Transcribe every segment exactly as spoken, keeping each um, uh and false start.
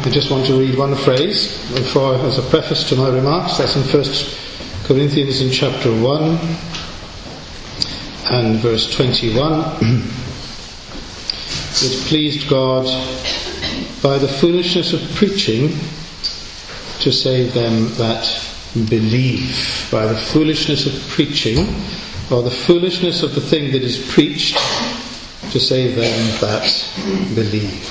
I just want to read one phrase for, as a preface to my remarks. That's in First Corinthians in chapter one and verse twenty-one. It pleased God by the foolishness of preaching to save them that believe. By the foolishness of preaching, or the foolishness of the thing that is preached, to save them that believe.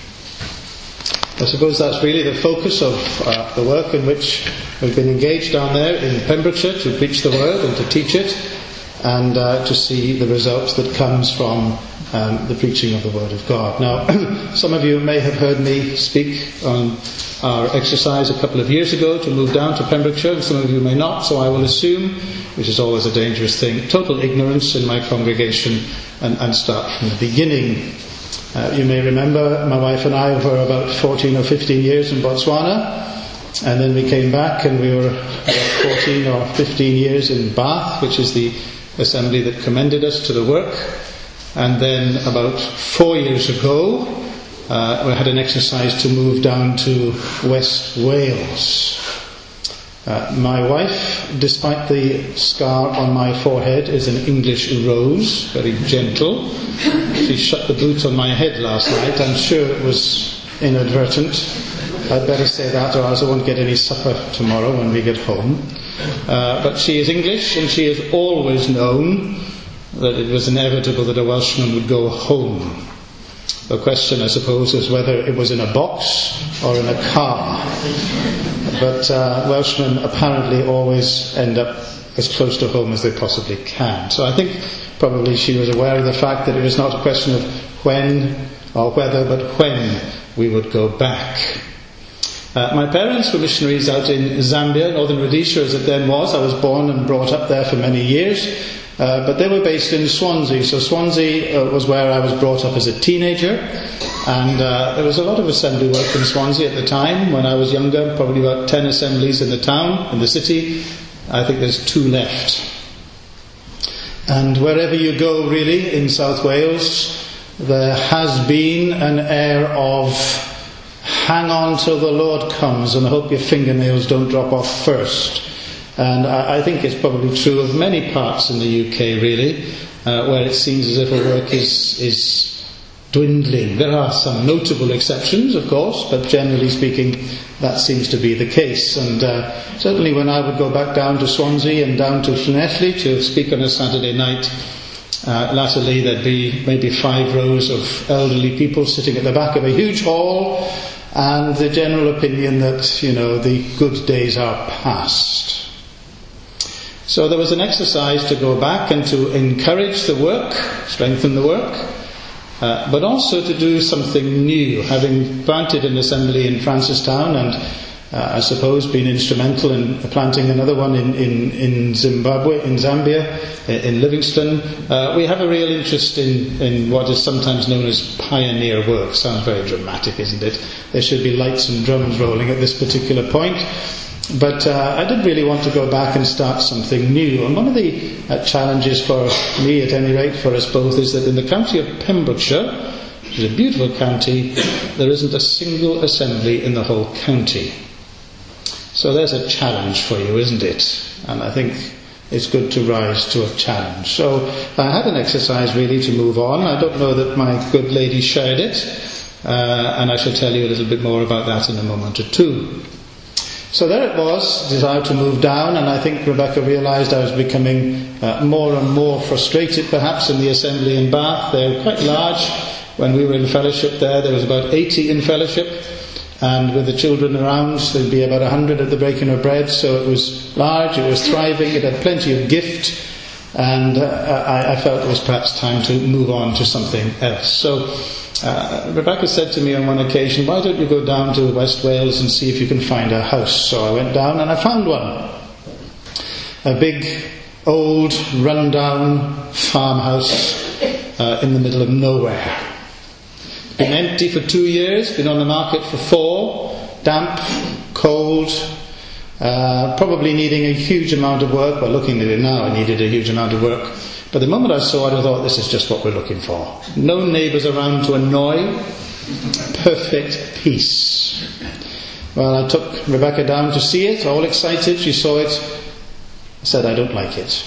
I suppose that's really the focus of uh, the work in which we've been engaged down there in Pembrokeshire, to preach the word and to teach it, and uh, to see the results that comes from um, the preaching of the word of God. Now, some of you may have heard me speak on our exercise a couple of years ago to move down to Pembrokeshire, and some of you may not, so I will assume, which is always a dangerous thing, total ignorance in my congregation and, and start from the beginning. Uh, you may remember my wife and I were about fourteen or fifteen years in Botswana, and then we came back and we were about fourteen or fifteen years in Bath, which is the assembly that commended us to the work. And then about four years ago, uh, we had an exercise to move down to West Wales. Uh, my wife, despite the scar on my forehead, is an English rose, very gentle. She shut the boot on my head last night. I'm sure it was inadvertent. I'd better say that, or else I won't get any supper tomorrow when we get home. Uh, but she is English, and she has always known that it was inevitable that a Welshman would go home. The question, I suppose, is whether it was in a box or in a car. But uh, Welshmen apparently always end up as close to home as they possibly can. So I think probably she was aware of the fact that it was not a question of when or whether, but when we would go back. Uh, my parents were missionaries out in Zambia, Northern Rhodesia as it then was. I was born and brought up there for many years. Uh, but they were based in Swansea. So Swansea uh, was where I was brought up as a teenager. And uh, there was a lot of assembly work in Swansea at the time. When I was younger, probably about ten assemblies in the town, in the city. I think there's two left. And wherever you go, really, in South Wales, there has been an air of hang on till the Lord comes and hope your fingernails don't drop off first. And I, I think it's probably true of many parts in the U K, really, uh, where it seems as if a work is is dwindling. There are some notable exceptions, of course, but generally speaking, that seems to be the case. And uh, certainly when I would go back down to Swansea and down to Llanelli to speak on a Saturday night, uh, latterly there'd be maybe five rows of elderly people sitting at the back of a huge hall, and the general opinion that, you know, the good days are past. So there was an exercise to go back and to encourage the work, strengthen the work, uh, but also to do something new. Having planted an assembly in Francistown and uh, I suppose been instrumental in planting another one in, in, in Zimbabwe, in Zambia, in Livingstone, uh, we have a real interest in, in what is sometimes known as pioneer work. Sounds very dramatic, isn't it? There should be lights and drums rolling at this particular point. But uh, I did really want to go back and start something new. And one of the uh, challenges for me, at any rate, for us both, is that in the county of Pembrokeshire, which is a beautiful county, there isn't a single assembly in the whole county. So there's a challenge for you, isn't it? And I think it's good to rise to a challenge. So I had an exercise really to move on. I don't know that my good lady shared it, uh, and I shall tell you a little bit more about that in a moment or two. So there it was, desire to move down, and I think Rebecca realised I was becoming uh, more and more frustrated perhaps in the assembly in Bath. They're quite large. When we were in fellowship there, there was about eighty in fellowship, and with the children around, there'd be about one hundred at the breaking of bread, so it was large, it was thriving, it had plenty of gift, and uh, I, I felt it was perhaps time to move on to something else. So Uh, Rebecca said to me on one occasion, why don't you go down to West Wales and see if you can find a house? So I went down and I found one. A big, old, run-down farmhouse uh, in the middle of nowhere. Been empty for two years, been on the market for four, damp, cold, uh, probably needing a huge amount of work. Well, looking at it now, it needed a huge amount of work. But the moment I saw it, I thought, this is just what we're looking for. No neighbours around to annoy, Perfect peace. Well, I took Rebecca down to see it, all excited. She saw it. I said, I don't like it.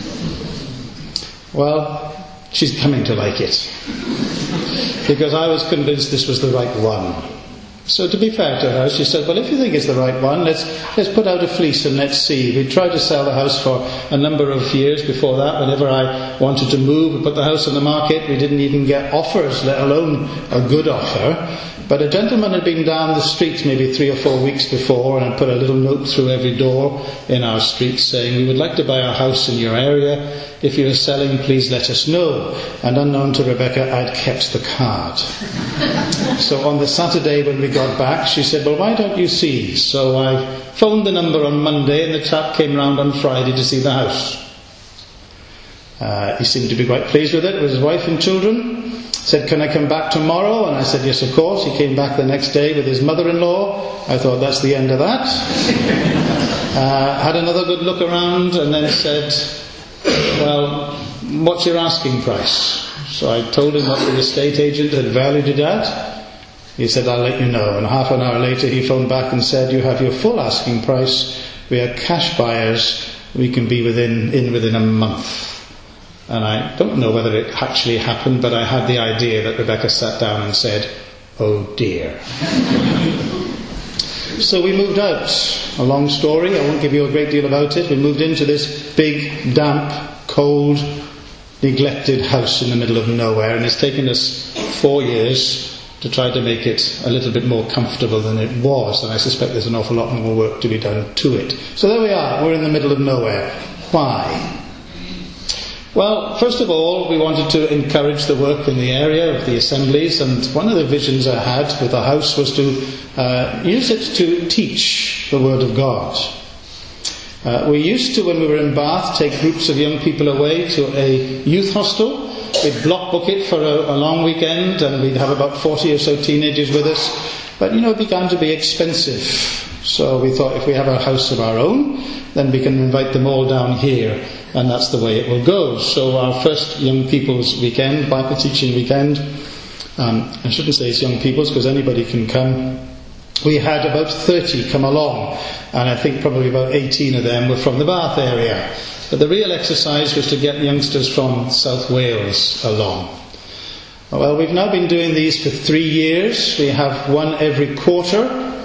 Well, she's coming to like it. Because I was convinced this was the right one. So to be fair to her, she said, well, if you think it's the right one, let's let's put out a fleece and let's see. We tried to sell the house for a number of years before that. Whenever I wanted to move and put the house on the market, we didn't even get offers, let alone a good offer. But a gentleman had been down the street maybe three or four weeks before and had put a little note through every door in our street saying, we would like to buy a house in your area. If you are selling, please let us know. And unknown to Rebecca, I'd kept the card. So on the Saturday when we got back, she said, well, why don't you see? So I phoned the number on Monday and the chap came round on Friday to see the house. Uh, he seemed to be quite pleased with it, with his wife and children. Said, can I come back tomorrow? And I said, yes, of course. He came back the next day with his mother-in-law. I thought, that's the end of that. uh, had another good look around and then said, well, what's your asking price? So I told him what the estate agent had valued it at. He said, I'll let you know. And half an hour later he phoned back and said, you have your full asking price. We are cash buyers. We can be within in within a month. And I don't know whether it actually happened, but I had the idea that Rebecca sat down and said, oh dear. So we moved out. A long story, I won't give you a great deal about it. We moved into this big, damp, cold, neglected house in the middle of nowhere, and it's taken us four years to try to make it a little bit more comfortable than it was, and I suspect there's an awful lot more work to be done to it. So there we are, we're in the middle of nowhere. Why? Well, first of all, we wanted to encourage the work in the area of the assemblies, and one of the visions I had with the house was to uh, use it to teach the Word of God. Uh, we used to, when we were in Bath, take groups of young people away to a youth hostel. We'd block book it for a, a long weekend, and we'd have about forty or so teenagers with us. But, you know, it began to be expensive. So we thought if we have a house of our own, then we can invite them all down here. And that's the way it will go. So our first young people's weekend, Bible teaching weekend, um, I shouldn't say it's young people's because anybody can come. We had about thirty come along, and I think probably about eighteen of them were from the Bath area. But the real exercise was to get youngsters from South Wales along. Well, we've now been doing these for three years. We have one every quarter.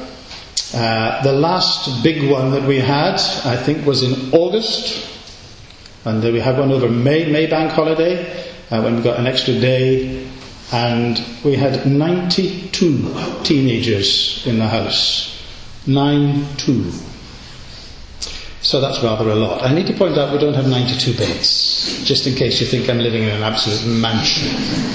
Uh, the last big one that we had, I think, was in August. And we had one over May, May bank holiday, uh, when we got an extra day. And we had ninety-two teenagers in the house. Nine, two. So that's rather a lot. I need to point out we don't have ninety-two beds, just in case you think I'm living in an absolute mansion.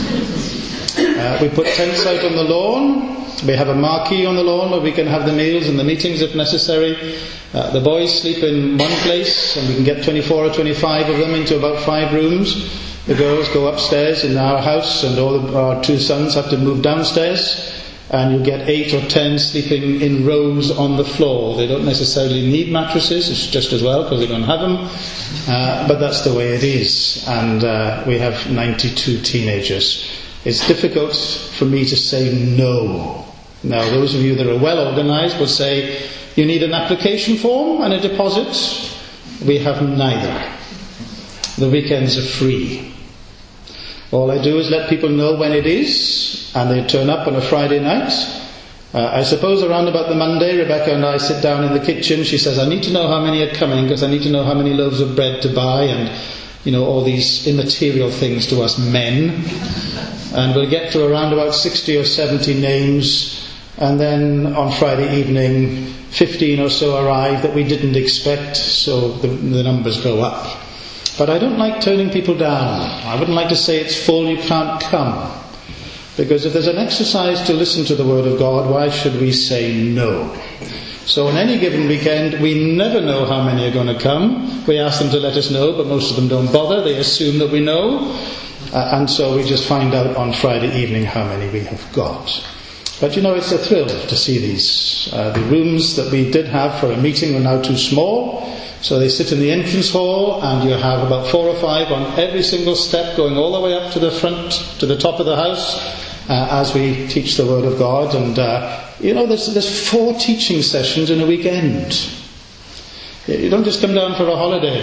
Uh, we put tents out on the lawn. We have a marquee on the lawn where we can have the meals and the meetings if necessary. Uh, the boys sleep in one place, and we can get twenty-four or twenty-five of them into about five rooms. The girls go upstairs in our house, and all the, our two sons have to move downstairs. And you get eight or ten sleeping in rows on the floor. They don't necessarily need mattresses, it's just as well because they don't have them. Uh, but that's the way it is. And uh, we have ninety-two teenagers. It's difficult for me to say no. Now, those of you that are well organised will say, you need an application form and a deposit. We have neither. The weekends are free. All I do is let people know when it is, and they turn up on a Friday night. Uh, I suppose around about the Monday, Rebecca and I sit down in the kitchen. She says, I need to know how many are coming, because I need to know how many loaves of bread to buy, and, you know, all these immaterial things to us men. And we'll get to around about sixty or seventy names, and then on Friday evening, fifteen or so arrive that we didn't expect, so the, the numbers go up. But I don't like turning people down. I wouldn't like to say it's full, you can't come. Because if there's an exercise to listen to the Word of God, why should we say no? So on any given weekend, we never know how many are going to come. We ask them to let us know, but most of them don't bother. They assume that we know. Uh, and so we just find out on Friday evening how many we have got. But you know, it's a thrill to see these. Uh, the rooms that we did have for a meeting are now too small. So they sit in the entrance hall, and you have about four or five on every single step going all the way up to the front, to the top of the house. uh, as we teach the Word of God. And, uh, you know, there's, there's four teaching sessions in a weekend. You don't just come down for a holiday.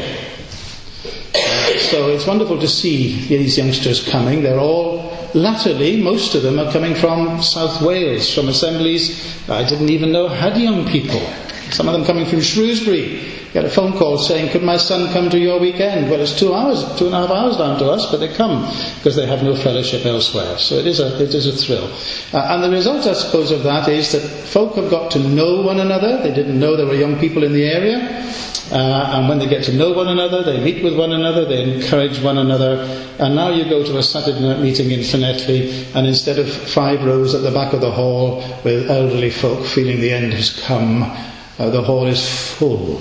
Uh, so it's wonderful to see these youngsters coming. They're all, latterly, most of them are coming from South Wales, from assemblies I didn't even know had young people. Some of them coming from Shrewsbury. Get a phone call saying, could my son come to your weekend? Well, it's two hours, two and a half hours down to us, but they come because they have no fellowship elsewhere. So it is a, it is a thrill. Uh, and the result, I suppose, of that is that folk have got to know one another. They didn't know there were young people in the area. Uh, and when they get to know one another, they meet with one another, they encourage one another. And now you go to a Saturday night meeting in Llanelli, and instead of five rows at the back of the hall with elderly folk feeling the end has come, uh, the hall is full.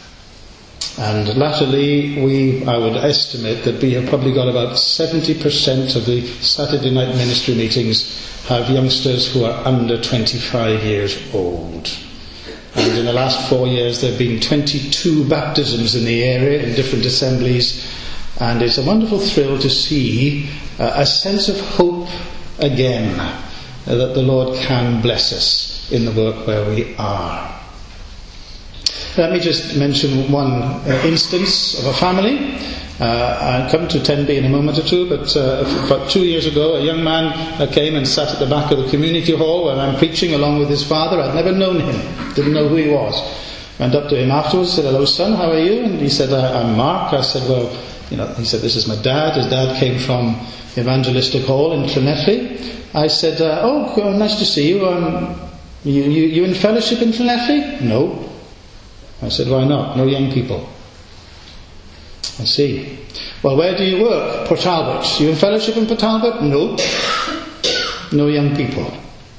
And latterly, we, I would estimate that we have probably got about seventy percent of the Saturday night ministry meetings have youngsters who are under twenty-five years old. And in the last four years there have been twenty-two baptisms in the area in different assemblies. And it's a wonderful thrill to see uh, a sense of hope again, uh, that the Lord can bless us in the work where we are. Let me just mention one uh, instance of a family. Uh, I'll come to Tenby in a moment or two, but uh, about two years ago, a young man uh, came and sat at the back of the community hall where I'm preaching along with his father. I'd never known him, didn't know who he was. Went up to him afterwards, said, hello son, how are you? And he said, I'm Mark. I said, well, you know, he said, this is my dad. His dad came from Evangelistic Hall in Llanelli. I said, uh, oh, nice to see you. Um, you, you. You in fellowship in Llanelli? No. I said, why not? No young people. I see. Well, where do you work? Port Talbot. You in fellowship in Port Talbot? No. No young people.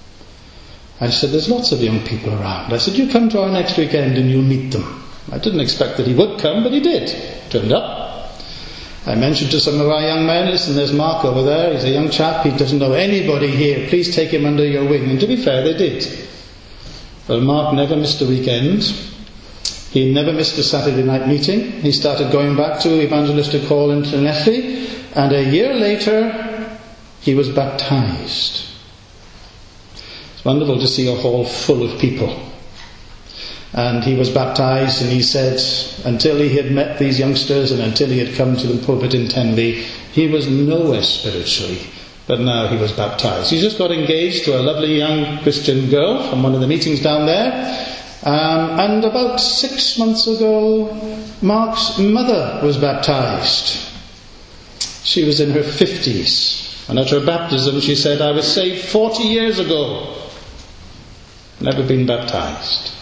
I said, there's lots of young people around. I said, you come to our next weekend and you'll meet them. I didn't expect that he would come, but he did. Turned up. I mentioned to some of our young men, listen, there's Mark over there. He's a young chap. He doesn't know anybody here. Please take him under your wing. And to be fair, they did. Well, Mark never missed a weekend. He never missed a Saturday night meeting. He started going back to Evangelistic Hall in Llanelli, and a year later he was baptized. It's wonderful to see a hall full of people. And he was baptized, and he said until he had met these youngsters and until he had come to the pulpit in Tenby, he was nowhere spiritually, but now he was baptized. He just got engaged to a lovely young Christian girl from one of the meetings down there. Um, and about six months ago, Mark's mother was baptized. She was in her fifties, and at her baptism she said, I was saved forty years ago. Never been baptized.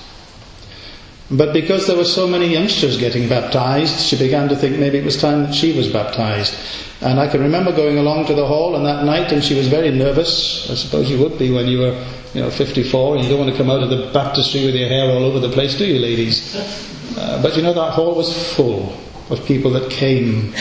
But because there were so many youngsters getting baptized, she began to think maybe it was time that she was baptized. And I can remember going along to the hall on that night, and she was very nervous. I suppose you would be when you were, you know, fifty-four, and you don't want to come out of the baptistry with your hair all over the place, do you, ladies? Uh, but you know, that hall was full of people that came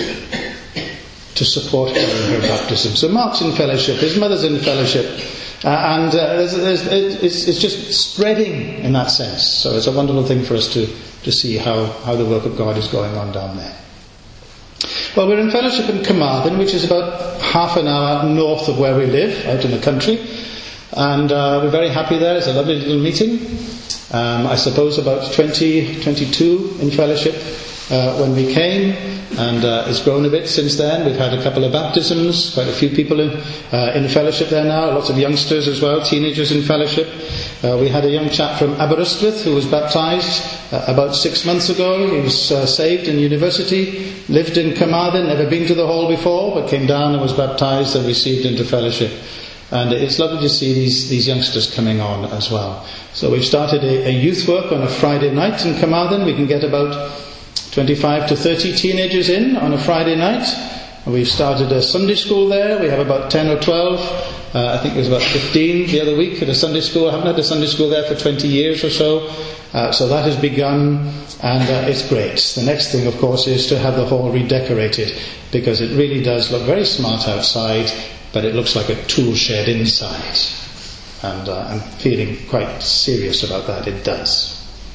to support her in her baptism. So Mark's in fellowship, his mother's in fellowship, uh, and uh, there's, there's, it's, it's just spreading in that sense. So it's a wonderful thing for us to, to see how, how the work of God is going on down there. Well, we're in fellowship in Carmarthen, which is about half an hour north of where we live, out in the country. And uh, we're very happy there. It's a lovely little meeting. Um, I suppose about twenty, twenty-two in fellowship uh, when we came. And uh, it's grown a bit since then. We've had a couple of baptisms, quite a few people in, uh, in fellowship there now, lots of youngsters as well, teenagers in fellowship. Uh, we had a young chap from Aberystwyth who was baptised uh, about six months ago. He was uh, saved in university, lived in Carmarthen, never been to the hall before, but came down and was baptised and received into fellowship. And it's lovely to see these, these youngsters coming on as well. So we've started a, a youth work on a Friday night in Carmarthen. We can get about twenty-five to thirty teenagers in on a Friday night. And we've started a Sunday school there. We have about ten or twelve. Uh, I think it was about fifteen the other week at a Sunday school. I haven't had a Sunday school there for twenty years or so. Uh, so that has begun, and uh, it's great. The next thing, of course, is to have the hall redecorated, because it really does look very smart outside, but it looks like a tool shed inside. And uh, I'm feeling quite serious about that. It does.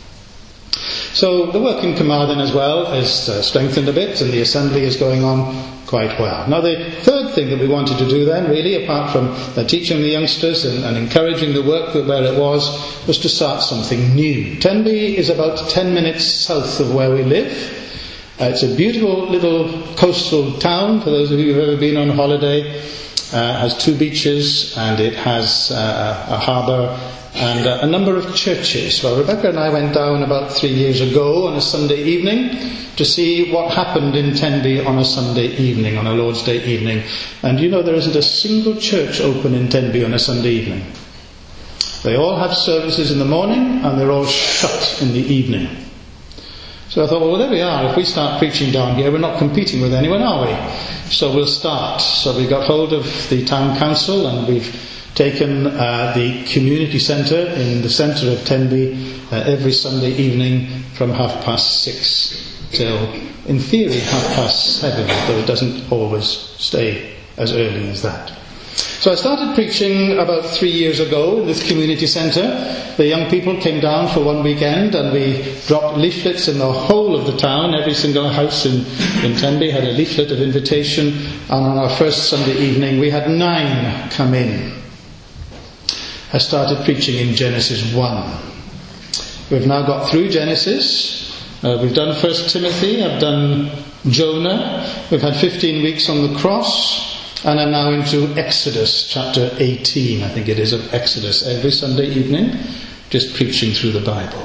So the work in Carmarthen as well is uh, strengthened a bit, and the assembly is going on quite well. Now the third thing that we wanted to do then, really, apart from uh, teaching the youngsters and, and encouraging the work where it was, was to start something new. Tenby is about ten minutes south of where we live. Uh, it's a beautiful little coastal town, for those of you who've ever been on holiday. Uh, has two beaches, and it has uh, a harbour and uh, a number of churches. Well, Rebecca and I went down about three years ago on a Sunday evening to see what happened in Tenby on a Sunday evening, on a Lord's Day evening. And you know, there isn't a single church open in Tenby on a Sunday evening. They all have services in the morning and they're all shut in the evening. So I thought, well, there we are. If we start preaching down here, we're not competing with anyone, are we? So we'll start. So we got hold of the town council and we've taken uh, the community centre in the centre of Tenby uh, every Sunday evening from half past six till, in theory, half past seven, though it doesn't always stay as early as that. So I started preaching about three years ago in this community centre. The young people came down for one weekend and we dropped leaflets in the whole of the town. Every single house in, in Tenby had a leaflet of invitation, and on our first Sunday evening we had nine come in. I started preaching in Genesis one. We've now got through Genesis. Uh, we've done First Timothy, I've done Jonah, we've had fifteen weeks on the cross. And I'm now into Exodus, chapter eighteen, I think it is, of Exodus, every Sunday evening, just preaching through the Bible.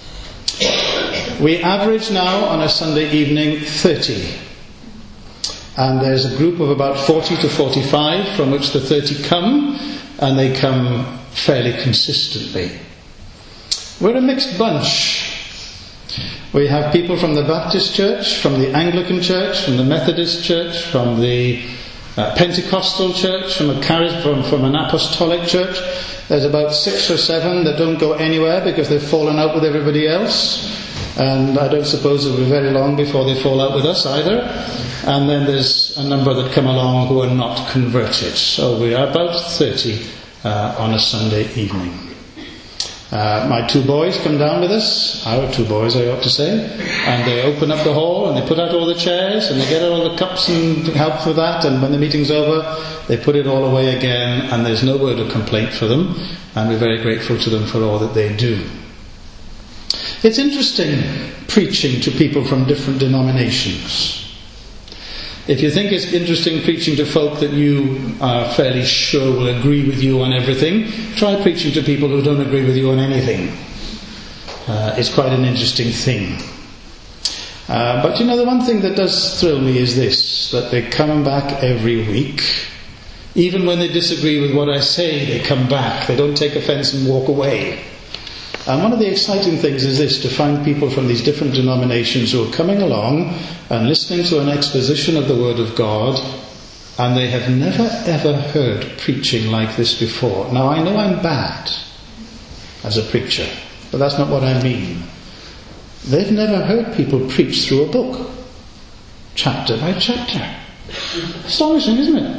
We average now on a Sunday evening thirty. And there's a group of about forty to forty-five from which the thirty come, and they come fairly consistently. We're a mixed bunch. We have people from the Baptist Church, from the Anglican Church, from the Methodist Church, from the Uh, Pentecostal church, from a charis- from, from an apostolic church. There's about six or seven that don't go anywhere because they've fallen out with everybody else, and I don't suppose it'll be very long before they fall out with us either. And then there's a number that come along who are not converted. So we are about thirty uh, on a Sunday evening. Uh, my two boys come down with us, our two boys I ought to say, and they open up the hall and they put out all the chairs and they get all the cups and help for that, and when the meeting's over they put it all away again, and there's no word of complaint for them, and we're very grateful to them for all that they do. It's interesting preaching to people from different denominations. If you think it's interesting preaching to folk that you are fairly sure will agree with you on everything, try preaching to people who don't agree with you on anything. Uh, it's quite an interesting thing. Uh, but you know, the one thing that does thrill me is this, that they come back every week. Even when they disagree with what I say, they come back. They don't take offence and walk away. And one of the exciting things is this, to find people from these different denominations who are coming along and listening to an exposition of the Word of God, and they have never ever heard preaching like this before. Now, I know I'm bad as a preacher, but that's not what I mean. They've never heard people preach through a book, chapter by chapter. Astonishing, isn't it?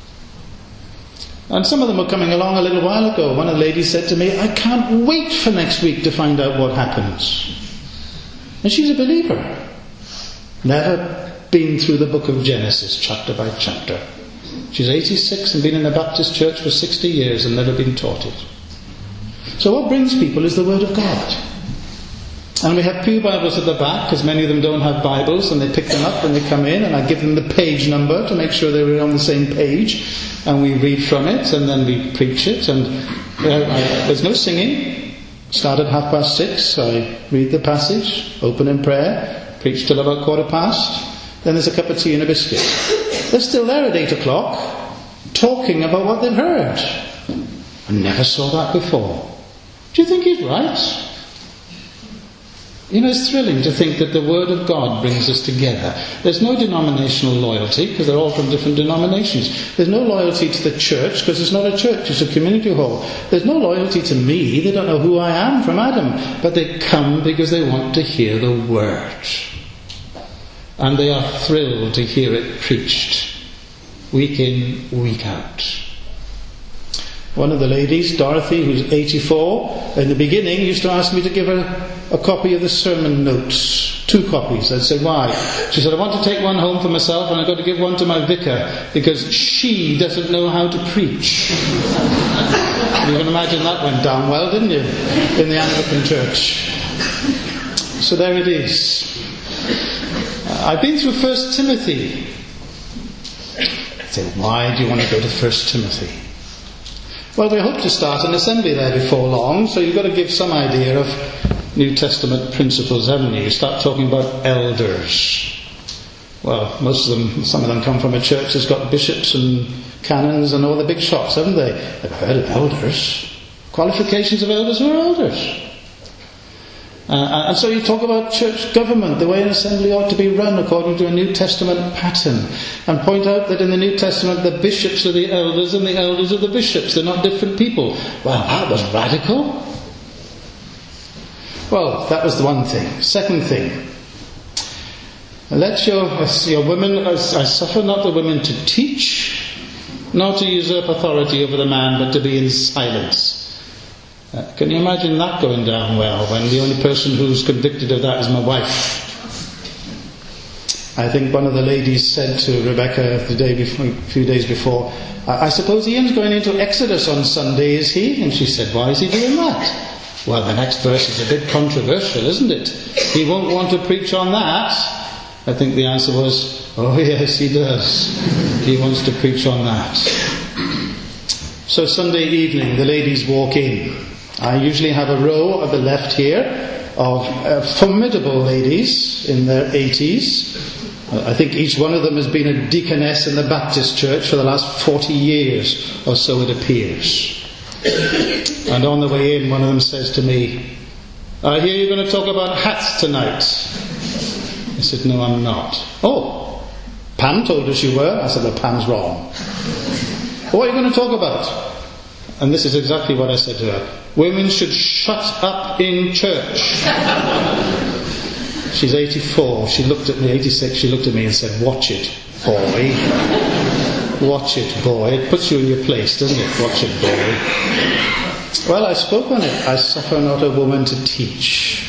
And some of them were coming along a little while ago. One of the ladies said to me, I can't wait for next week to find out what happens. And she's a believer. Never been through the book of Genesis, chapter by chapter. She's eighty-six and been in a Baptist church for sixty years and never been taught it. So what brings people is the Word of God. And we have pew Bibles at the back, because many of them don't have Bibles, and they pick them up when they come in, and I give them the page number to make sure they're on the same page, and we read from it, and then we preach it, and uh, I, there's no singing. Start at half past six, I read the passage, open in prayer, preach till about quarter past, then there's a cup of tea and a biscuit. They're still there at eight o'clock, talking about what they've heard. I never saw that before. Do you think he's right? You know, it's thrilling to think that the Word of God brings us together. There's no denominational loyalty, because they're all from different denominations. There's no loyalty to the church, because it's not a church, it's a community hall. There's no loyalty to me, they don't know who I am from Adam. But they come because they want to hear the Word. And they are thrilled to hear it preached, week in, week out. One of the ladies, Dorothy, who's eighty-four, in the beginning used to ask me to give her a copy of the sermon notes two copies. I'd say, why? She said, I want to take one home for myself and I've got to give one to my vicar because she doesn't know how to preach. You can imagine that went down well, didn't you? In the Anglican Church. So there it is. I've been through First Timothy. So why do you want to go to First Timothy? Well, we hope to start an assembly there before long, so you've got to give some idea of New Testament principles, haven't you? You start talking about elders. Well, most of them, some of them come from a church that's got bishops and canons and all the big shots, haven't they? They've heard of elders. Qualifications of elders who are elders. Uh, and so you talk about church government, the way an assembly ought to be run according to a New Testament pattern, and point out that in the New Testament the bishops are the elders and the elders are the bishops. They're not different people. Well, that was radical. Well, that was the one thing. Second thing, let your, your women, I suffer not the women to teach, not to usurp authority over the man, but to be in silence. Uh, can you imagine that going down well when the only person who's convicted of that is my wife? I think one of the ladies said to Rebecca the day before, a few days before, I, I suppose Ian's going into Exodus on Sunday, is he? And she said, why is he doing that? Well, the next verse is a bit controversial, isn't it? He won't want to preach on that. I think the answer was, oh yes, he does. He wants to preach on that. So Sunday evening, the ladies walk in. I usually have a row at the left here of uh, formidable ladies in their eighties. Uh, I think each one of them has been a deaconess in the Baptist church for the last forty years or so, it appears. And on the way in, one of them says to me, I hear you're going to talk about hats tonight. I said, no, I'm not. Oh, Pam told us you were. I said, well, Pam's wrong. What are you going to talk about? And this is exactly what I said to her. Women should shut up in church. She's eighty-four. She looked at me, eighty-six, she looked at me and said, watch it, boy. Watch it, boy. It puts you in your place, doesn't it? Watch it, boy. Well, I spoke on it. I suffer not a woman to teach.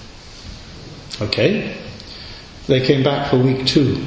Okay. They came back for week two.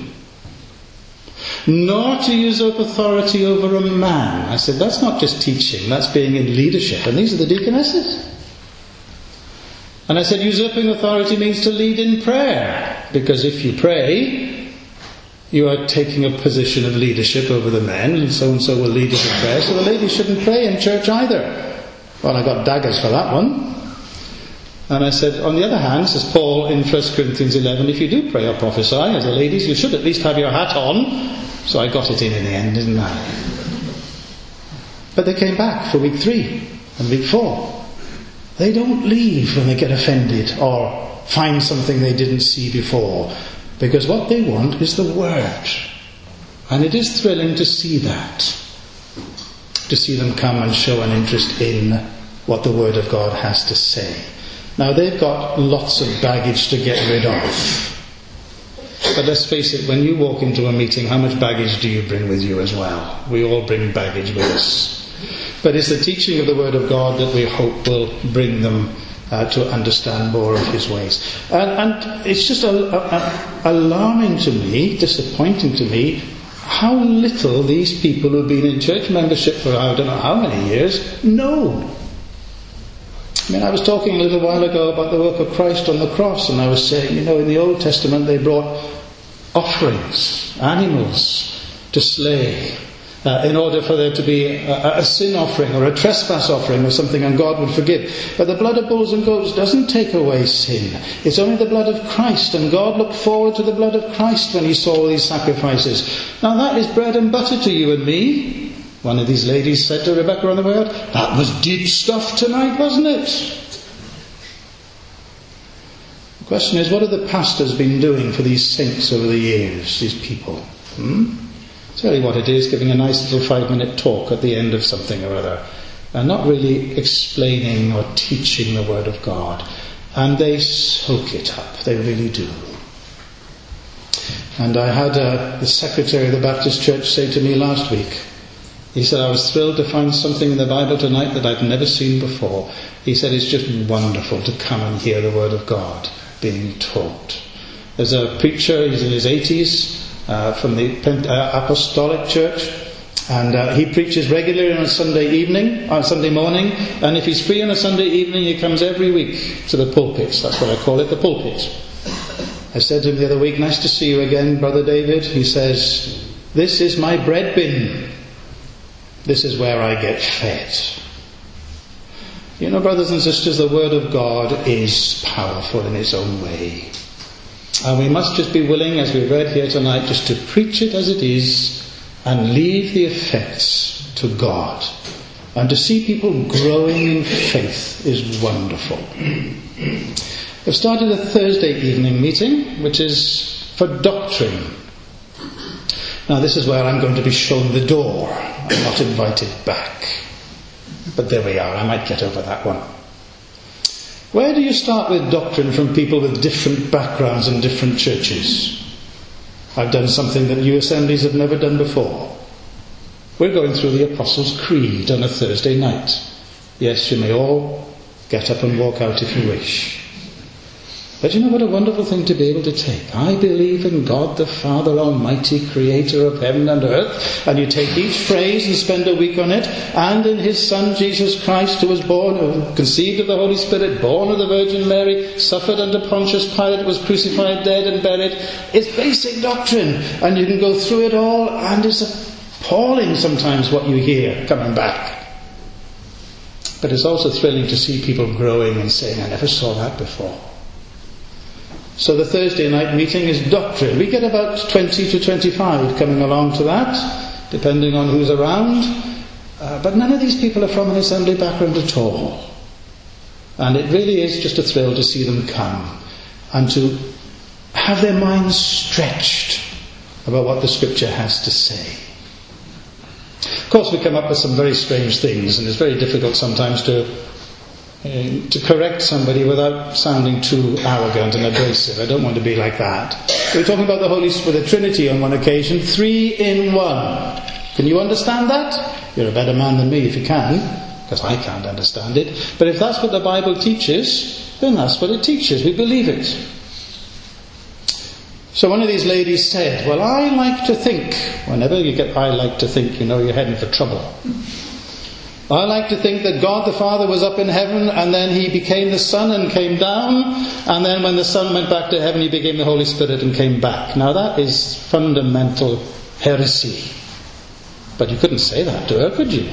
Nor to usurp authority over a man. I said, that's not just teaching, that's being in leadership. And these are the deaconesses. And I said, usurping authority means to lead in prayer. Because if you pray, you are taking a position of leadership over the men, and so-and-so will lead us in prayer. So the ladies shouldn't pray in church either. Well, I got daggers for that one. And I said, on the other hand, says Paul in First Corinthians eleven, if you do pray or prophesy, as the ladies, you should at least have your hat on. So I got it in in the end, didn't I? But they came back for week three and week four. They don't leave when they get offended or find something they didn't see before. Because what they want is the Word. And it is thrilling to see that. To see them come and show an interest in what the Word of God has to say. Now they've got lots of baggage to get rid of. But let's face it, when you walk into a meeting, how much baggage do you bring with you as well? We all bring baggage with us. But it's the teaching of the Word of God that we hope will bring them uh, to understand more of His ways. And, and it's just a, a, a alarming to me, disappointing to me, how little these people who've been in church membership for I don't know how many years know. I mean, I was talking a little while ago about the work of Christ on the cross, and I was saying, you know, in the Old Testament they brought offerings, animals to slay, uh, in order for there to be a, a sin offering or a trespass offering or something, and God would forgive. But the blood of bulls and goats doesn't take away sin. It's only the blood of Christ, and God looked forward to the blood of Christ when He saw all these sacrifices. Now that is bread and butter to you and me. One of these ladies said to Rebecca on the way out, that was deep stuff tonight, wasn't it? The question is, what have the pastors been doing for these saints over the years, these people? Hmm? Tell you what it is, giving a nice little five-minute talk at the end of something or other, and not really explaining or teaching the Word of God. And they soak it up, they really do. And I had uh, the secretary of the Baptist Church say to me last week, he said, I was thrilled to find something in the Bible tonight that I've never seen before. He said, it's just wonderful to come and hear the Word of God being taught. There's a preacher, he's in his eighties, uh, from the Pent- uh, Apostolic Church, and uh, he preaches regularly on a Sunday evening, on Sunday morning, and if he's free on a Sunday evening, he comes every week to the pulpit. That's what I call it, the pulpit. I said to him the other week, nice to see you again, Brother David. He says, this is my bread bin. This is where I get fed. You know, brothers and sisters, the Word of God is powerful in its own way. And we must just be willing, as we read here tonight, just to preach it as it is and leave the effects to God. And to see people growing in faith is wonderful. We've started a Thursday evening meeting, which is for doctrine. Now, this is where I'm going to be shown the door. I'm not invited back. But there we are. I might get over that one. Where do you start with doctrine from people with different backgrounds and different churches? I've done something that you assemblies have never done before. We're going through the Apostles' Creed on a Thursday night. Yes, you may all get up and walk out if you wish. But you know what a wonderful thing to be able to take. I believe in God the Father Almighty, creator of heaven and earth. And you take each phrase and spend a week on it. And in his Son Jesus Christ, who was born, who conceived of the Holy Spirit, born of the Virgin Mary, suffered under Pontius Pilate, was crucified, dead and buried. It's basic doctrine. And you can go through it all, and it's appalling sometimes what you hear coming back. But it's also thrilling to see people growing and saying, I never saw that before. So the Thursday night meeting is doctrine. We get about twenty to twenty-five coming along to that, depending on who's around. Uh, but none of these people are from an assembly background at all. And it really is just a thrill to see them come and to have their minds stretched about what the Scripture has to say. Of course, we come up with some very strange things, and it's very difficult sometimes to Uh, to correct somebody without sounding too arrogant and abrasive. I don't want to be like that. We're talking about the Holy Spirit, the Trinity on one occasion, three in one. Can you understand that? You're a better man than me if you can, because I can't understand it. But if that's what the Bible teaches, then that's what it teaches. We believe it. So one of these ladies said, well, I like to think. Whenever you get I like to think, you know you're heading for trouble. I like to think that God the Father was up in heaven, and then he became the Son and came down, and then when the Son went back to heaven, he became the Holy Spirit and came back. Now that is fundamental heresy. But you couldn't say that to her, could you?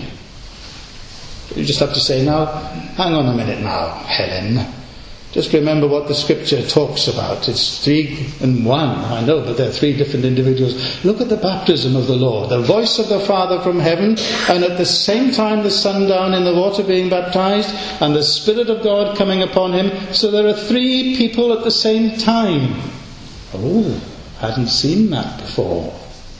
You just have to say, now, hang on a minute now, Helen. Just remember what the Scripture talks about. It's three and one, I know, but they're three different individuals. Look at the baptism of the Lord. The voice of the Father from heaven, and at the same time the Son down in the water being baptized, and the Spirit of God coming upon him. So there are three people at the same time. Oh, hadn't seen that before.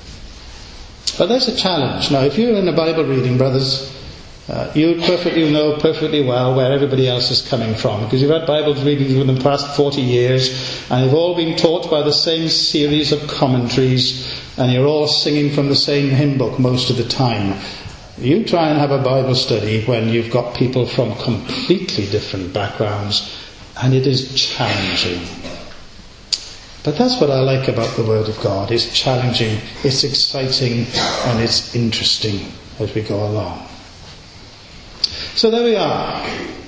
But there's a challenge. Now, if you're in a Bible reading, brothers, Uh, you perfectly know perfectly well where everybody else is coming from, because you've had Bible readings within the past forty years, and you've all been taught by the same series of commentaries, and you're all singing from the same hymn book most of the time. You try and have a Bible study when you've got people from completely different backgrounds, and it is challenging. But that's what I like about the Word of God. It's challenging, it's exciting, and it's interesting as we go along. So there we are.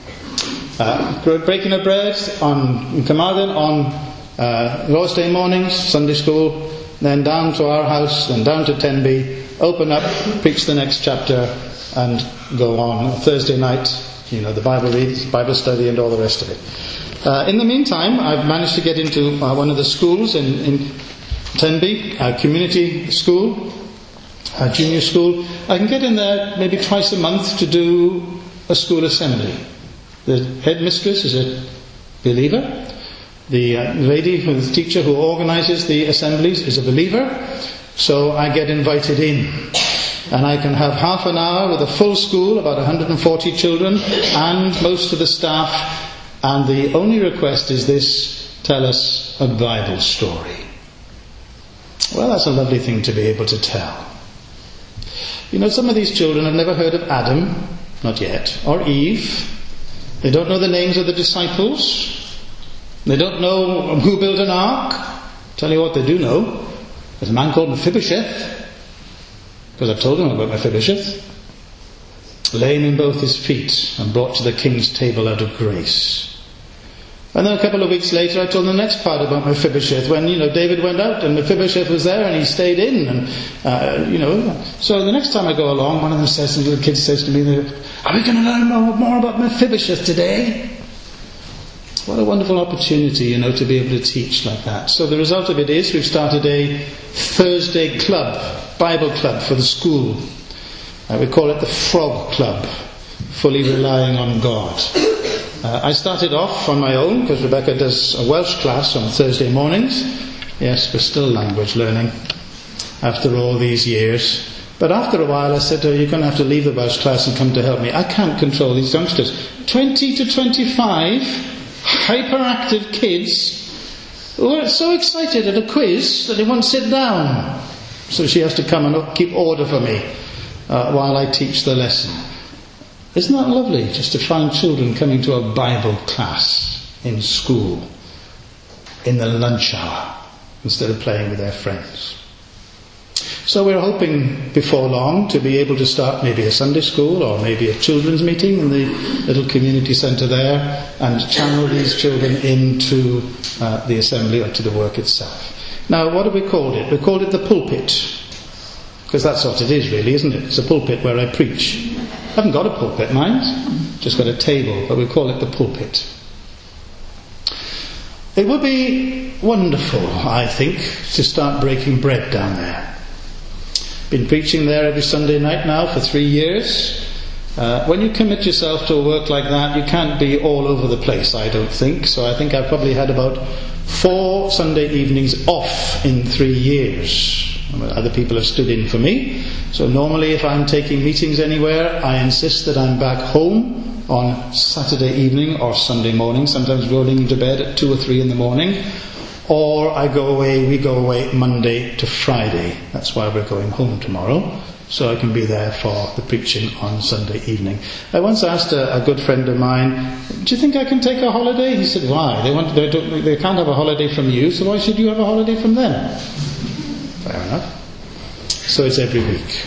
Uh, breaking of bread on Carmarthen on uh, Lord's Day mornings, Sunday school, then down to our house, then down to Tenby, open up, preach the next chapter, and go on. Thursday night, you know, the Bible read, Bible study, and all the rest of it. Uh, in the meantime, I've managed to get into uh, one of the schools in, in Tenby, a community school, a junior school. I can get in there maybe twice a month to do a school assembly. The headmistress is a believer. The uh, lady, the teacher who organises the assemblies is a believer. So I get invited in. And I can have half an hour with a full school, about one hundred forty children, and most of the staff. And the only request is this: tell us a Bible story. Well, that's a lovely thing to be able to tell. You know, some of these children have never heard of Adam, not yet, or Eve. They don't know the names of the disciples. They don't know who built an ark. Tell you what they do know. There's a man called Mephibosheth, because I've told them about Mephibosheth, lame in both his feet and brought to the king's table out of grace. And then a couple of weeks later I told them the next part about Mephibosheth, when, you know, David went out and Mephibosheth was there and he stayed in, and, uh, you know, so the next time I go along, one of them says, and the little kid says to me, are we going to learn more, more about Mephibosheth today? What a wonderful opportunity, you know, to be able to teach like that. So the result of it is we've started a Thursday club, Bible club for the school. Uh, we call it the Frog Club, fully relying on God. Uh, I started off on my own because Rebecca does a Welsh class on Thursday mornings. Yes, we're still language learning after all these years. But after a while I said to her, you're going to have to leave the Welsh class and come to help me. I can't control these youngsters. twenty to twenty-five hyperactive kids who are so excited at a quiz that they won't sit down. So she has to come and keep order for me uh, while I teach the lesson. Isn't that lovely, just to find children coming to a Bible class in school in the lunch hour instead of playing with their friends? So we're hoping before long to be able to start maybe a Sunday school or maybe a children's meeting in the little community centre there and channel these children into uh, the assembly or to the work itself. Now, what have we called it? We called it the pulpit, because that's what it is really, isn't it? It's a pulpit where I preach. I haven't got a pulpit, mind, just got a table, but we call it the pulpit. It would be wonderful, I think, to start breaking bread down there. Been preaching there every Sunday night now for three years. Uh, when you commit yourself to a work like that, you can't be all over the place, I don't think. So I think I've probably had about four Sunday evenings off in three years. Other people have stood in for me. So normally if I'm taking meetings anywhere, I insist that I'm back home on Saturday evening or Sunday morning, sometimes rolling into bed at two or three in the morning. Or I go away, we go away Monday to Friday. That's why we're going home tomorrow, so I can be there for the preaching on Sunday evening. I once asked a, a good friend of mine, do you think I can take a holiday? He said, why? They, want, they, don't, they can't have a holiday from you, so why should you have a holiday from them? Fair enough. So it's every week.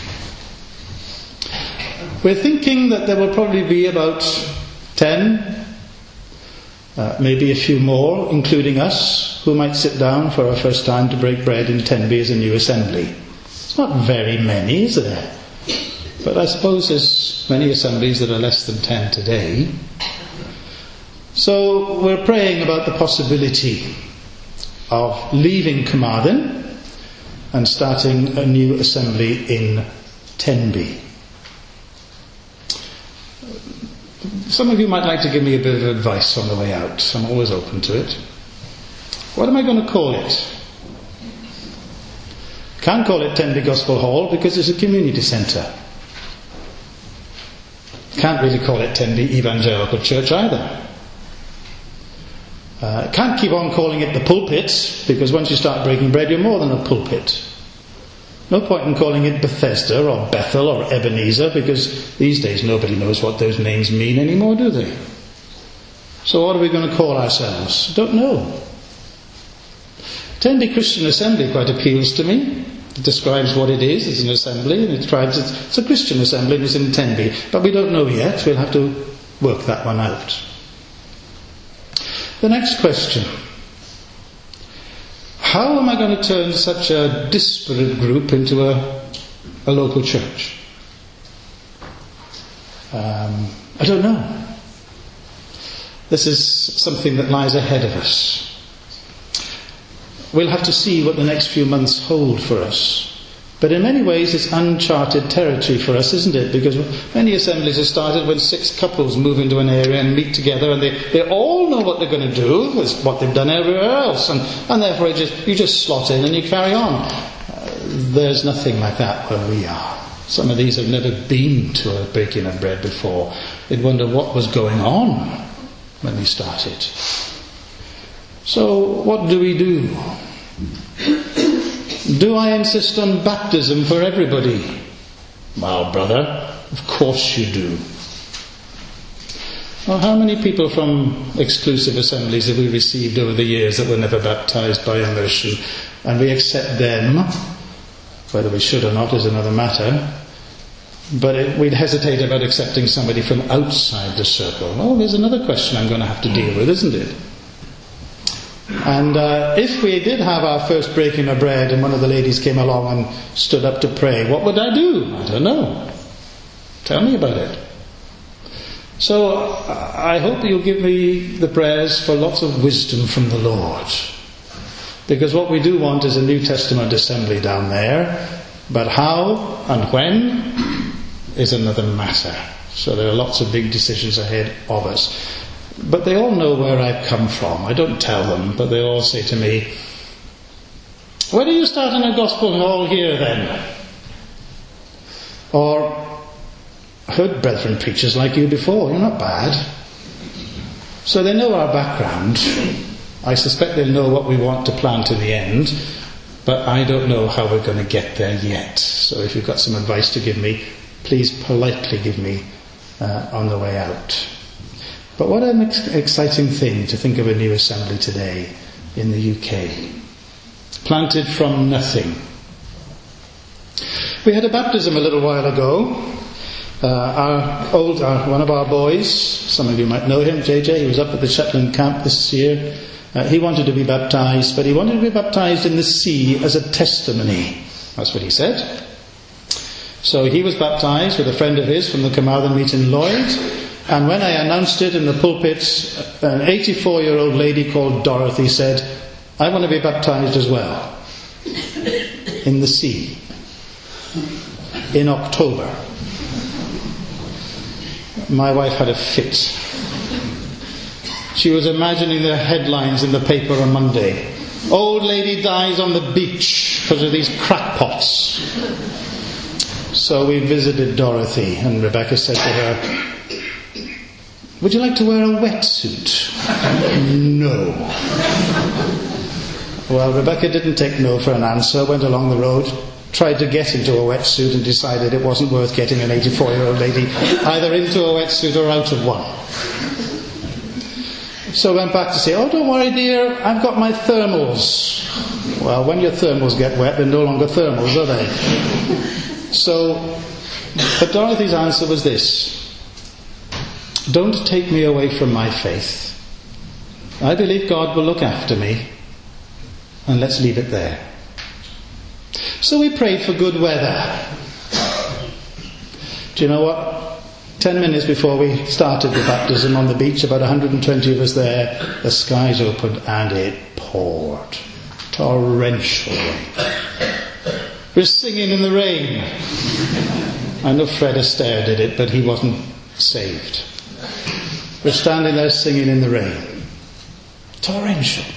We're thinking that there will probably be about ten, uh, maybe a few more, including us, who might sit down for our first time to break bread in Tenby as a new assembly. It's not very many, is there? But I suppose there's many assemblies that are less than ten today. So we're praying about the possibility of leaving Carmarthen and starting a new assembly in Tenby. Some of you might like to give me a bit of advice on the way out. I'm always open to it. What am I going to call it? Can't call it Tenby Gospel Hall because it's a community centre. Can't really call it Tenby Evangelical Church either. Uh, can't keep on calling it the pulpit, because once you start breaking bread you're more than a pulpit. No point in calling it Bethesda or Bethel or Ebenezer, because these days nobody knows what those names mean anymore, do they? So what are we going to call ourselves? Don't know. Tenby Christian Assembly quite appeals to me. It describes what it is. It's an assembly, and it describes it's, it's a Christian assembly and it's in Tenby. But we don't know yet. We'll have to work that one out. The next question. How am I going to turn such a disparate group into a, a local church? Um, I don't know. This is something that lies ahead of us. We'll have to see what the next few months hold for us. But in many ways it's uncharted territory for us, isn't it? Because many assemblies have started when six couples move into an area and meet together, and they, they all know what they're going to do. It's what they've done everywhere else. And, and therefore it just, you just slot in and you carry on. Uh, there's nothing like that where we are. Some of these have never been to a breaking of bread before. They'd wonder what was going on when we started. So what do we do? Do I insist on baptism for everybody? Well, brother, of course you do. Well, how many people from exclusive assemblies have we received over the years that were never baptized by immersion? And we accept them, whether we should or not is another matter. But it, we'd hesitate about accepting somebody from outside the circle. Oh, there's another question I'm going to have to deal with, isn't it? And uh, if we did have our first breaking of bread and one of the ladies came along and stood up to pray, what would I do? I don't know. Tell me about it. So I hope you'll give me the prayers for lots of wisdom from the Lord. Because what we do want is a New Testament assembly down there. But how and when is another matter. So there are lots of big decisions ahead of us. But they all know where I've come from. I don't tell them, but they all say to me, "When are you starting a gospel hall here then?" Or, "I heard brethren preachers like you before, you're not bad." So they know our background. I suspect they'll know what we want to plan to the end, but I don't know how we're going to get there yet. So if you've got some advice to give me, please politely give me uh, on the way out. But what an ex- exciting thing to think of a new assembly today in the U K. Planted from nothing. We had a baptism a little while ago. Uh, our old, our, one of our boys, some of you might know him, J J, he was up at the Shetland camp this year. Uh, he wanted to be baptised, but he wanted to be baptised in the sea as a testimony. That's what he said. So he was baptised with a friend of his from the Carmarthen meet in Lloyd. And when I announced it in the pulpit, an eighty-four-year-old lady called Dorothy said, "I want to be baptised as well." In the sea. In October. My wife had a fit. She was imagining the headlines in the paper on Monday. "Old lady dies on the beach because of these crackpots." So we visited Dorothy, and Rebecca said to her, "Would you like to wear a wetsuit?" No. Well, Rebecca didn't take no for an answer, went along the road, tried to get into a wetsuit and decided it wasn't worth getting an eighty-four-year-old lady either into a wetsuit or out of one. So I went back to say, "Oh, don't worry, dear, I've got my thermals." Well, when your thermals get wet, they're no longer thermals, are they? So, but Dorothy's answer was this: "Don't take me away from my faith. I believe God will look after me, and let's leave it there." So we prayed for good weather. Do you know what? Ten minutes before we started the baptism on the beach, about one hundred twenty of us there, the skies opened and it poured. Torrential rain. We're singing in the rain. I know Fred Astaire did it, but he wasn't saved. We're standing there singing in the rain. Torrential.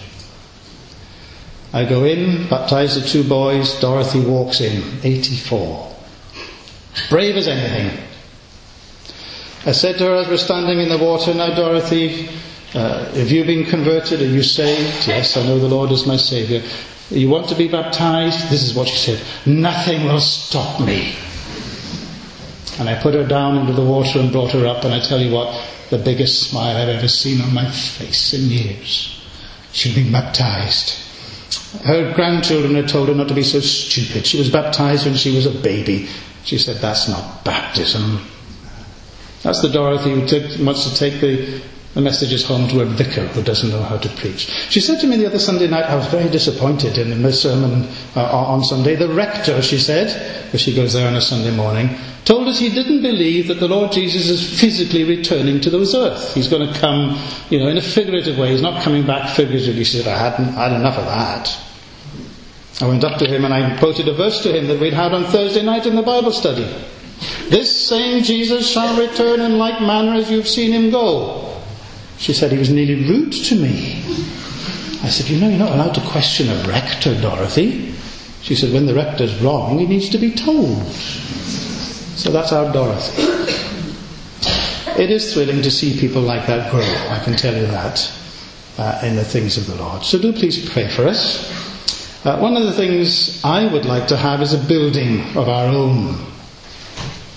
I go in, baptise the two boys, Dorothy walks in, eighty-four. Brave as anything. I said to her as we're standing in the water, "Now Dorothy, uh, have you been converted? Are you saved?" "Yes, I know the Lord is my Saviour." "You want to be baptised?" This is what she said: "Nothing will stop me." And I put her down into the water and brought her up, and I tell you what, the biggest smile I've ever seen on my face in years. She'd been baptised. Her grandchildren had told her not to be so stupid. She was baptised when she was a baby. She said, "That's not baptism." That's the Dorothy who took, wants to take the, the messages home to a vicar who doesn't know how to preach. She said to me the other Sunday night, I was very disappointed in the sermon uh, on Sunday. The rector, she said, because she goes there on a Sunday morning, told us he didn't believe that the Lord Jesus is physically returning to this earth. He's going to come, you know, in a figurative way. He's not coming back figuratively. She said, I hadn't had enough of that. I went up to him and I quoted a verse to him that we'd had on Thursday night in the Bible study. "This same Jesus shall return in like manner as you've seen him go." She said, he was nearly rude to me. I said, "You know, you're not allowed to question a rector, Dorothy." She said, "When the rector's wrong, he needs to be told." So that's our Dorothy. It is thrilling to see people like that grow, I can tell you that, uh, in the things of the Lord. So do please pray for us. Uh, one of the things I would like to have is a building of our own.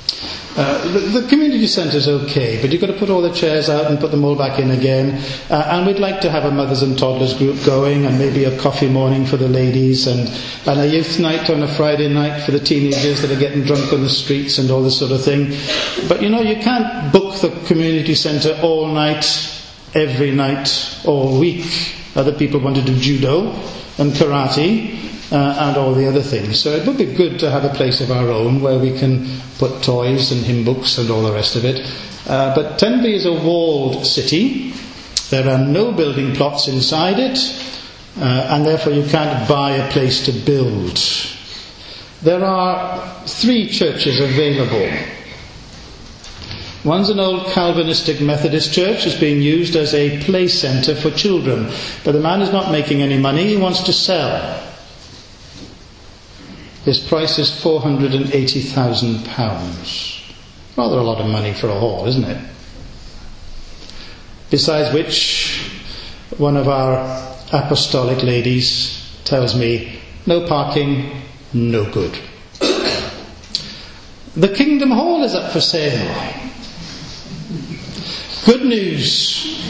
Uh, the, the community centre is okay, but you've got to put all the chairs out and put them all back in again. Uh, and we'd like to have a mothers and toddlers group going, and maybe a coffee morning for the ladies, and, and a youth night on a Friday night for the teenagers that are getting drunk on the streets and all this sort of thing. But you know, you can't book the community centre all night, every night, all week. Other people want to do judo and karate. Uh, and all the other things. So it would be good to have a place of our own where we can put toys and hymn books and all the rest of it. Uh, but Tenby is a walled city. There are no building plots inside it, uh, and therefore you can't buy a place to build. There are three churches available. One's an old Calvinistic Methodist church. It's being used as a play centre for children. But the man is not making any money. He wants to sell. His price is four hundred eighty thousand pounds. Rather a lot of money for a hall, isn't it? Besides which, one of our apostolic ladies tells me, no parking, no good. The Kingdom Hall is up for sale. Good news.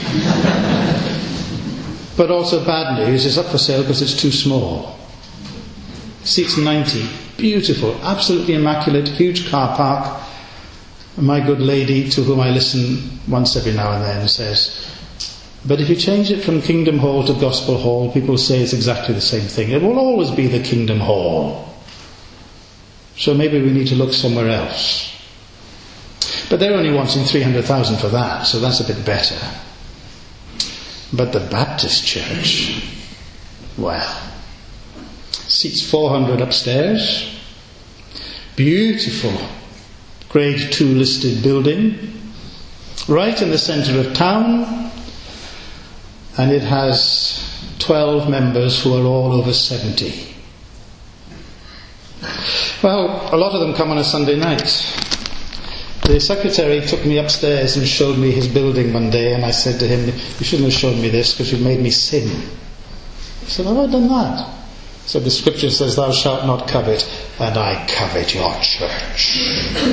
But also bad news, it's up for sale because it's too small. Seats ninety, beautiful, absolutely immaculate, huge car park. My good lady, to whom I listen once every now and then, says, but if you change it from Kingdom Hall to Gospel Hall, people say it's exactly the same thing. It will always be the Kingdom Hall. So maybe we need to look somewhere else. But they're only wanting three hundred thousand for that, so that's a bit better. But the Baptist Church, well, seats four hundred upstairs. Beautiful grade two listed building. Right in the centre of town. And it has twelve members who are all over seventy. Well, a lot of them come on a Sunday night. The secretary took me upstairs and showed me his building one day, and I said to him, you shouldn't have shown me this because you've made me sin. He said, have I done that? So the scripture says, thou shalt not covet, and I covet your church.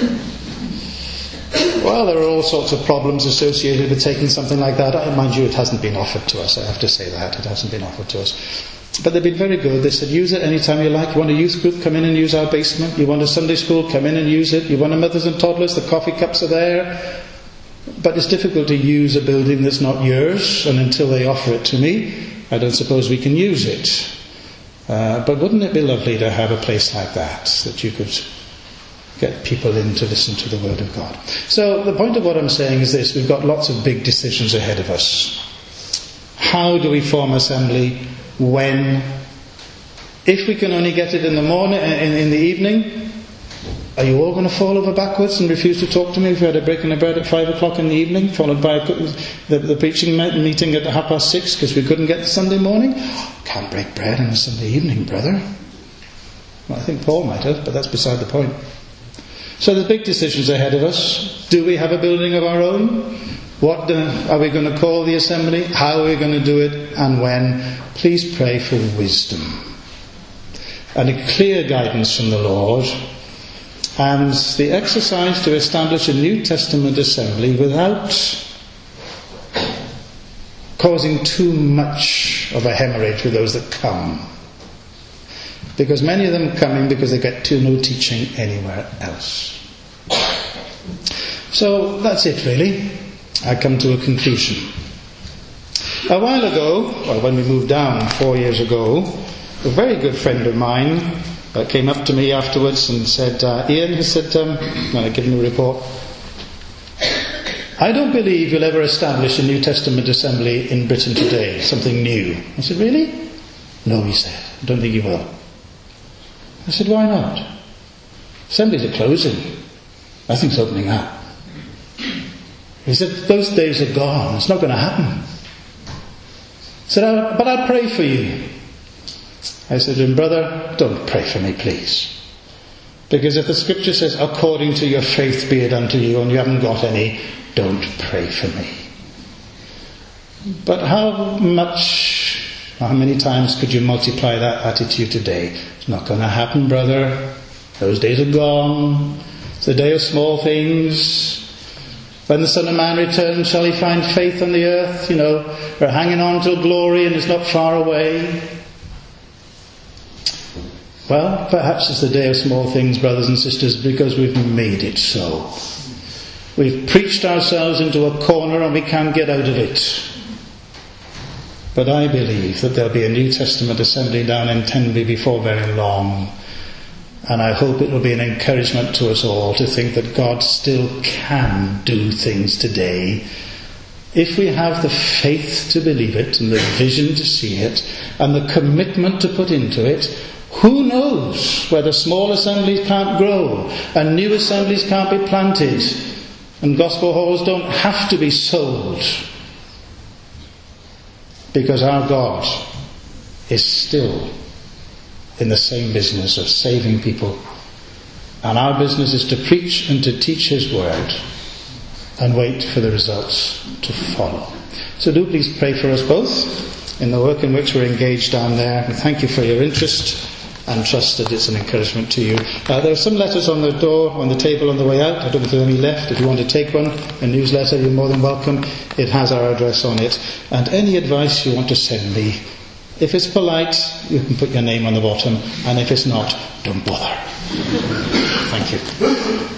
Well, there are all sorts of problems associated with taking something like that. Mind you, it hasn't been offered to us. I have to say that. It hasn't been offered to us. But they've been very good. They said, use it anytime you like. You want a youth group, come in and use our basement. You want a Sunday school, come in and use it. You want a mothers and toddlers, the coffee cups are there. But it's difficult to use a building that's not yours, and until they offer it to me, I don't suppose we can use it. Uh, but wouldn't it be lovely to have a place like that, that you could get people in to listen to the Word of God? So the point of what I'm saying is this: we've got lots of big decisions ahead of us. How do we form assembly? When? If we can only get it in the morning, in, in the evening, are you all going to fall over backwards and refuse to talk to me if we had a breaking of bread at five o'clock in the evening, followed by a, the, the preaching meeting at half past six because we couldn't get the Sunday morning? Can't break bread on a Sunday evening, brother. Well, I think Paul might have, but that's beside the point. So there's big decisions ahead of us. Do we have a building of our own? What uh, are we going to call the assembly? How are we going to do it? And when? Please pray for wisdom and a clear guidance from the Lord, and the exercise to establish a New Testament assembly without causing too much of a hemorrhage with those that come. Because many of them are coming because they get to no teaching anywhere else. So that's it really. I come to a conclusion. A while ago, well, when we moved down four years ago, a very good friend of mine uh, came up to me afterwards and said, uh, Ian, he said, um, when I gave him a report, I don't believe you'll ever establish a New Testament assembly in Britain today, something new. I said, really? No, he said, I don't think you will. I said, why not? Assemblies are closing. Nothing's opening up. He said, those days are gone. It's not going to happen. I said, oh, but I'll pray for you. I said to him, brother, don't pray for me, please. Because if the scripture says, according to your faith be it unto you, and you haven't got any, don't pray for me. But how much, how many times could you multiply that attitude today? It's not going to happen, brother. Those days are gone. It's The day of small things. When the Son of Man returns, shall he find faith on the earth? You know, we're hanging on till glory and it's not far away. Well, perhaps it's the day of small things, brothers and sisters, because we've made it so. We've preached ourselves into a corner and we can't get out of it. But I believe that there'll be a New Testament assembly down in Tenby before very long. And I hope it will be an encouragement to us all to think that God still can do things today. If we have the faith to believe it, and the vision to see it, and the commitment to put into it, who knows whether small assemblies can't grow, and new assemblies can't be planted, and gospel halls don't have to be sold. Because our God is still in the same business of saving people, and our business is to preach and to teach his word and wait for the results to follow. So do please pray for us both in the work in which we're engaged down there, and thank you for your interest and trust that it's an encouragement to you. Uh, there are some letters on the door, on the table on the way out. I don't know if there's any left. If you want to take one, a newsletter, you're more than welcome. It has our address on it. And any advice you want to send me, if it's polite, you can put your name on the bottom, and if it's not, don't bother. Thank you.